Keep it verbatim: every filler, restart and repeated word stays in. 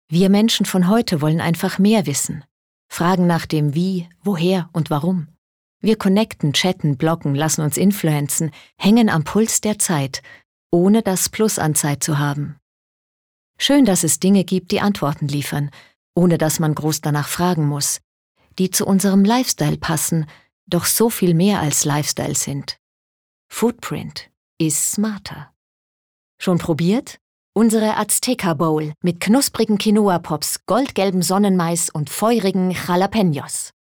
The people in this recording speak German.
Wir Menschen von heute wollen einfach mehr wissen. Fragen nach dem Wie, woher und warum. Wir connecten, chatten, bloggen, lassen uns influenzen, hängen am Puls der Zeit, ohne das Plus an Zeit zu haben. Schön, dass es Dinge gibt, die Antworten liefern, ohne dass man groß danach fragen muss, die zu unserem Lifestyle passen, doch so viel mehr als Lifestyle sind. Footprint ist smarter. Schon probiert? Unsere Azteca Bowl mit knusprigen Quinoa-Pops, goldgelbem Sonnenmais und feurigen Jalapenos.